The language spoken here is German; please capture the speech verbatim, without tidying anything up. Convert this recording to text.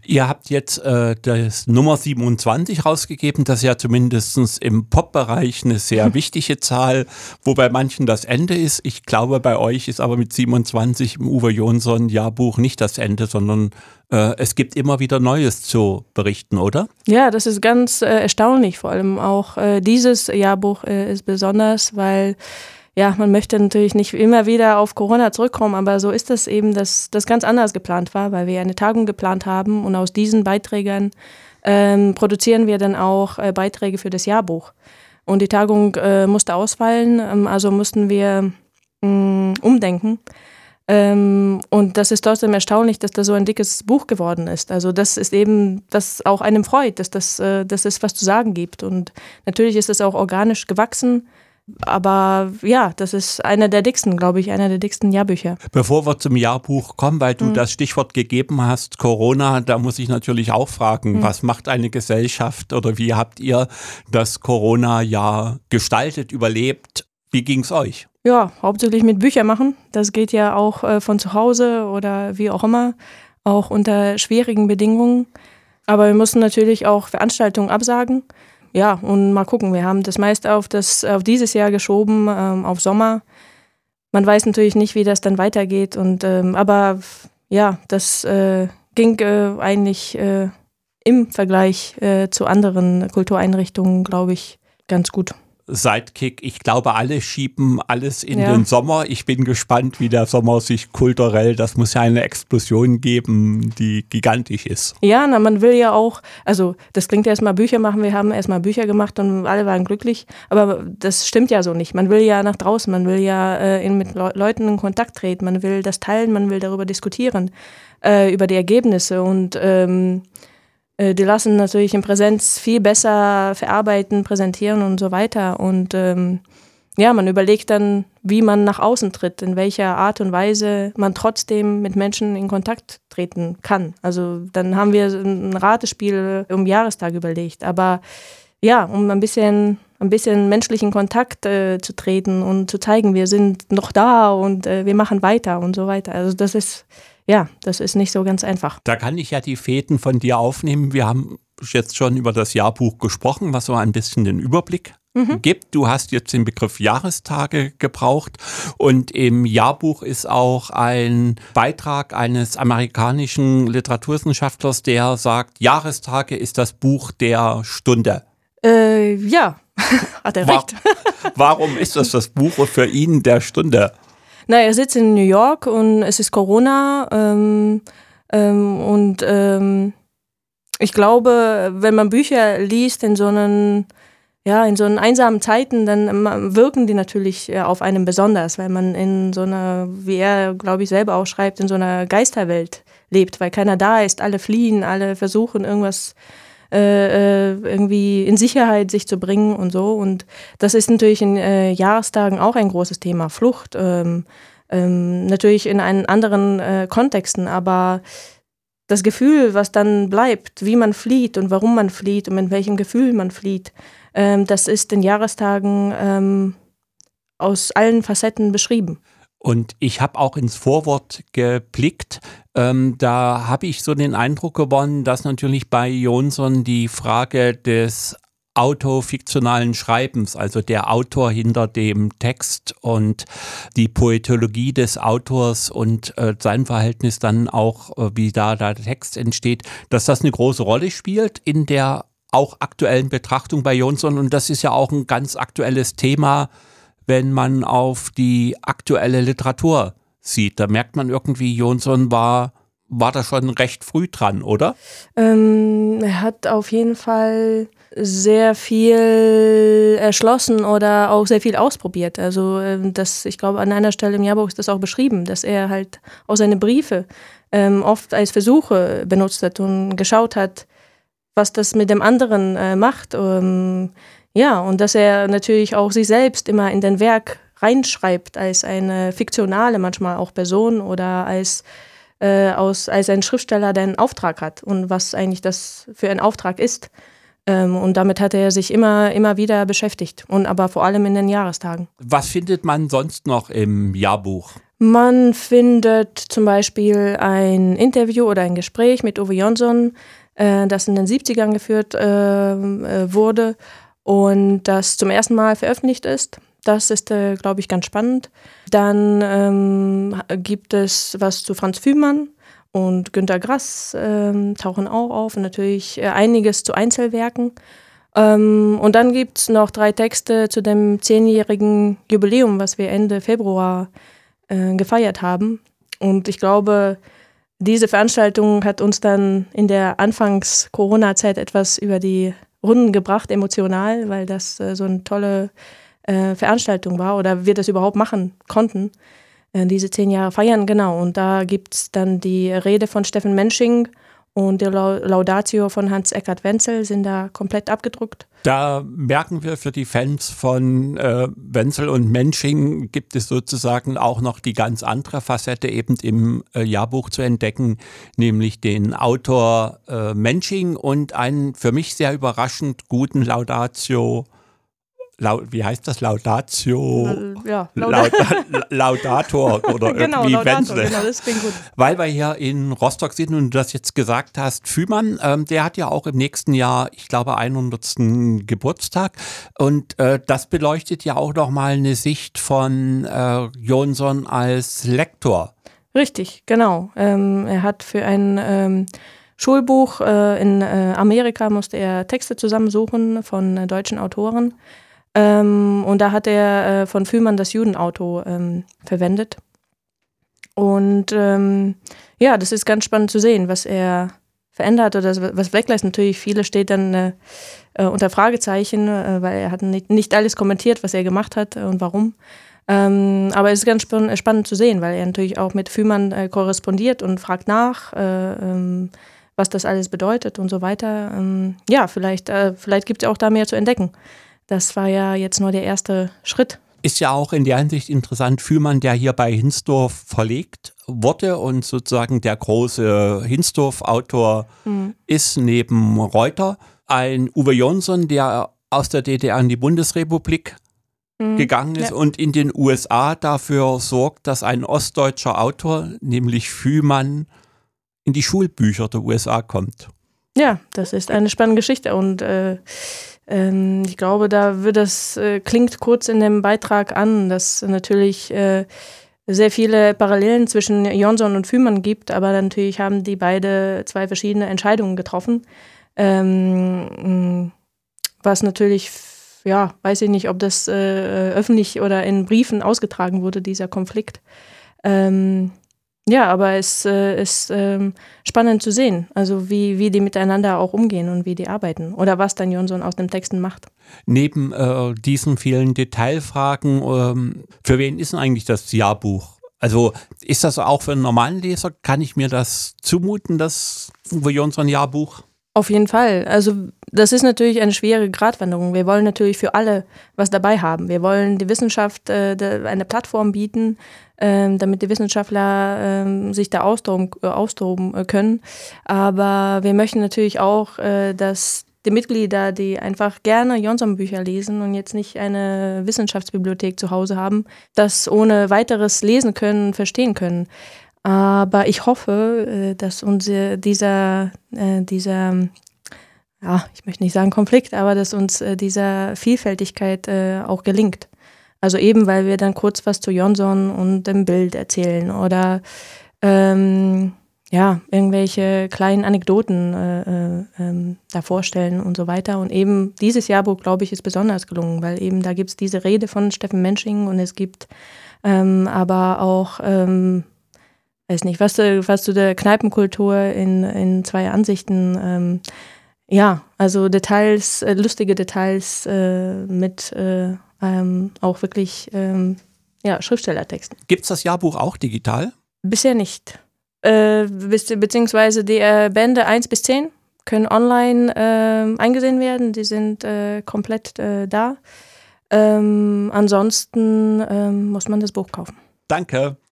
Ihr habt jetzt äh, das Nummer siebenundzwanzig rausgegeben, das ist ja zumindest im Pop-Bereich eine sehr wichtige Zahl, wo bei manchen das Ende ist. Ich glaube, bei euch ist aber mit siebenundzwanzig im Uwe Jonsson Jahrbuch nicht das Ende, sondern äh, es gibt immer wieder Neues zu berichten, oder? Ja, das ist ganz äh, erstaunlich. Vor allem auch äh, dieses Jahrbuch äh, ist besonders, weil ja, man möchte natürlich nicht immer wieder auf Corona zurückkommen, aber so ist das eben, dass das ganz anders geplant war, weil wir eine Tagung geplant haben und aus diesen Beiträgen ähm, produzieren wir dann auch äh, Beiträge für das Jahrbuch. Und die Tagung äh, musste ausfallen, ähm, also mussten wir mh, umdenken. Ähm, und das ist trotzdem erstaunlich, dass das so ein dickes Buch geworden ist. Also das ist eben, was auch einem freut, dass, das, äh, dass es was zu sagen gibt. Und natürlich ist es auch organisch gewachsen. Aber ja, das ist einer der dicksten, glaube ich, einer der dicksten Jahrbücher. Bevor wir zum Jahrbuch kommen, weil du mhm. das Stichwort gegeben hast, Corona, da muss ich natürlich auch fragen, mhm. was macht eine Gesellschaft oder wie habt ihr das Corona-Jahr gestaltet, überlebt? Wie ging es euch? Ja, hauptsächlich mit Büchern machen. Das geht ja auch äh, von zu Hause oder wie auch immer, auch unter schwierigen Bedingungen. Aber wir mussten natürlich auch Veranstaltungen absagen. Ja, und mal gucken, wir haben das meist auf, das, auf dieses Jahr geschoben, ähm, auf Sommer. Man weiß natürlich nicht, wie das dann weitergeht, und, ähm, aber ja, das äh, ging äh, eigentlich äh, im Vergleich äh, zu anderen Kultureinrichtungen, glaube ich, ganz gut. Sidekick, ich glaube, alle schieben alles in ja. den Sommer. Ich bin gespannt, wie der Sommer sich kulturell, das muss ja eine Explosion geben, die gigantisch ist. Ja, na, man will ja auch, also das klingt erstmal Bücher machen, wir haben erstmal Bücher gemacht und alle waren glücklich, aber das stimmt ja so nicht. Man will ja nach draußen, man will ja äh, in, mit Le- Leuten in Kontakt treten, man will das teilen, man will darüber diskutieren, äh, über die Ergebnisse, und ähm, die lassen natürlich in Präsenz viel besser verarbeiten, präsentieren und so weiter. Und ähm, ja, man überlegt dann, wie man nach außen tritt, in welcher Art und Weise man trotzdem mit Menschen in Kontakt treten kann. Also dann haben wir ein Ratespiel um Jahrestag überlegt. Aber ja, um ein bisschen, ein bisschen menschlichen Kontakt äh, zu treten und zu zeigen, wir sind noch da und äh, wir machen weiter und so weiter. Also das ist... Ja, das ist nicht so ganz einfach. Da kann ich ja die Fäden von dir aufnehmen. Wir haben jetzt schon über das Jahrbuch gesprochen, was so ein bisschen den Überblick mhm. gibt. Du hast jetzt den Begriff Jahrestage gebraucht, und im Jahrbuch ist auch ein Beitrag eines amerikanischen Literaturwissenschaftlers, der sagt, Jahrestage ist das Buch der Stunde. Äh, ja, hat er recht. Warum ist das das Buch für ihn der Stunde? Na, er sitzt in New York und es ist Corona ähm, ähm, und ähm, ich glaube, wenn man Bücher liest in so einen, ja, in so einen einsamen Zeiten, dann wirken die natürlich auf einen besonders, weil man in so einer, wie er, glaube ich, selber auch schreibt, in so einer Geisterwelt lebt, weil keiner da ist, alle fliehen, alle versuchen irgendwas Äh, irgendwie in Sicherheit sich zu bringen und so. Und das ist natürlich in äh, Jahrestagen auch ein großes Thema, Flucht. Ähm, ähm, natürlich in einen anderen äh, Kontexten, aber das Gefühl, was dann bleibt, wie man flieht und warum man flieht und mit welchem Gefühl man flieht, ähm, das ist in Jahrestagen ähm, aus allen Facetten beschrieben. Und ich habe auch ins Vorwort geblickt, ähm, da habe ich so den Eindruck gewonnen, dass natürlich bei Jonsson die Frage des autofiktionalen Schreibens, also der Autor hinter dem Text und die Poetologie des Autors und äh, sein Verhältnis dann auch, äh, wie da, da der Text entsteht, dass das eine große Rolle spielt in der auch aktuellen Betrachtung bei Jonsson. Und das ist ja auch ein ganz aktuelles Thema, wenn man auf die aktuelle Literatur sieht. Da merkt man irgendwie, Jonsson war, war da schon recht früh dran, oder? Ähm, er hat auf jeden Fall sehr viel erschlossen oder auch sehr viel ausprobiert. Also das, ich glaube, an einer Stelle im Jahrbuch ist das auch beschrieben, dass er halt auch seine Briefe ähm, oft als Versuche benutzt hat und geschaut hat, was das mit dem anderen äh, macht. Ähm, Ja, und dass er natürlich auch sich selbst immer in den Werk reinschreibt als eine fiktionale, manchmal auch Person oder als, äh, aus, als ein Schriftsteller, der einen Auftrag hat und was eigentlich das für ein Auftrag ist. Ähm, und damit hat er sich immer, immer wieder beschäftigt, und aber vor allem in den Jahrestagen. Was findet man sonst noch im Jahrbuch? Man findet zum Beispiel ein Interview oder ein Gespräch mit Uwe Jonsson, äh, das in den siebzigern geführt äh, äh, wurde und das zum ersten Mal veröffentlicht ist. Das ist, äh, glaube ich, ganz spannend. Dann ähm, gibt es was zu Franz Fühmann und Günter Grass ähm, tauchen auch auf und natürlich äh, einiges zu Einzelwerken. Ähm, und dann gibt es noch drei Texte zu dem zehnjährigen Jubiläum, was wir Ende Februar äh, gefeiert haben. Und ich glaube, diese Veranstaltung hat uns dann in der Anfangs-Corona-Zeit etwas über die Runden gebracht, emotional, weil das äh, so eine tolle äh, Veranstaltung war oder wir das überhaupt machen konnten, äh, diese zehn Jahre feiern, genau. Und da gibt es dann die Rede von Steffen Mensching und die Laudatio von Hans-Eckart Wenzel sind da komplett abgedruckt. Da merken wir, für die Fans von äh, Wenzel und Mensching gibt es sozusagen auch noch die ganz andere Facette eben im äh, Jahrbuch zu entdecken, nämlich den Autor äh, Mensching und einen für mich sehr überraschend guten Laudatio. Lau- wie heißt das? Laudatio? Ja, Lauda- Laudator oder genau, irgendwie Laudator, Wenzel. genau, das klingt gut. Weil wir hier in Rostock sind und du das jetzt gesagt hast, Fühmann, ähm, der hat ja auch im nächsten Jahr, ich glaube, hundertsten Geburtstag und äh, das beleuchtet ja auch nochmal eine Sicht von äh, Jonsson als Lektor. Richtig, genau. Ähm, er hat für ein ähm, Schulbuch äh, in äh, Amerika musste er Texte zusammensuchen von äh, deutschen Autoren. Ähm, und da hat er äh, von Fühmann das Judenauto ähm, verwendet. Und ähm, ja, das ist ganz spannend zu sehen, was er verändert oder was weglässt. Natürlich, viele steht dann äh, äh, unter Fragezeichen, äh, weil er hat nicht, nicht alles kommentiert, was er gemacht hat und warum. Ähm, aber es ist ganz spann- spannend zu sehen, weil er natürlich auch mit Fühmann äh, korrespondiert und fragt nach, äh, ähm, was das alles bedeutet und so weiter. Ähm, ja, vielleicht, äh, vielleicht gibt es auch da mehr zu entdecken. Das war ja jetzt nur der erste Schritt. Ist ja auch in der Hinsicht interessant, Fühmann, der hier bei Hinsdorf verlegt wurde und sozusagen der große Hinsdorf-Autor mhm. ist neben Reuter. Ein Uwe Jonsson, der aus der D D R in die Bundesrepublik mhm. gegangen ist ja. und in den U S A dafür sorgt, dass ein ostdeutscher Autor, nämlich Fühmann, in die Schulbücher der U S A kommt. Ja, das ist eine spannende Geschichte und äh, ähm, ich glaube, da wird das, äh, klingt kurz in dem Beitrag an, dass natürlich äh, sehr viele Parallelen zwischen Jonsson und Fühmann gibt, aber natürlich haben die beide zwei verschiedene Entscheidungen getroffen. Ähm, was natürlich, ja, weiß ich nicht, ob das äh, öffentlich oder in Briefen ausgetragen wurde, dieser Konflikt. Ähm, Ja, aber es äh, ist ähm, spannend zu sehen, also wie, wie die miteinander auch umgehen und wie die arbeiten oder was dann Jonsson aus den Texten macht. Neben äh, diesen vielen Detailfragen, ähm, für wen ist denn eigentlich das Jahrbuch? Also ist das auch für einen normalen Leser? Kann ich mir das zumuten, das Uwe Jonsson Jahrbuch? Auf jeden Fall. Also das ist natürlich eine schwere Gratwanderung. Wir wollen natürlich für alle was dabei haben. Wir wollen die Wissenschaft äh, de, eine Plattform bieten, äh, damit die Wissenschaftler äh, sich da austoben, äh, austoben äh, können. Aber wir möchten natürlich auch, äh, dass die Mitglieder, die einfach gerne Jonsson-Bücher lesen und jetzt nicht eine Wissenschaftsbibliothek zu Hause haben, das ohne weiteres lesen können, verstehen können. Aber ich hoffe, dass unser, dieser, dieser, ja, ich möchte nicht sagen Konflikt, aber dass uns dieser Vielfältigkeit auch gelingt. Also eben, weil wir dann kurz was zu Jonsson und dem Bild erzählen oder ähm, ja, irgendwelche kleinen Anekdoten äh, äh, da vorstellen und so weiter. Und eben dieses Jahrbuch, glaube ich, ist besonders gelungen, weil eben da gibt es diese Rede von Steffen Mensching und es gibt ähm, aber auch ähm, weiß nicht, was, was zu der Kneipenkultur in, in zwei Ansichten, ähm, ja, also Details, äh, lustige Details äh, mit äh, ähm, auch wirklich ähm, ja, Schriftstellertexten. Gibt es das Jahrbuch auch digital? Bisher nicht. Äh, be- beziehungsweise die äh, Bände eins bis zehn können online äh, eingesehen werden, die sind äh, komplett äh, da. Ähm, ansonsten ähm, muss man das Buch kaufen. Danke.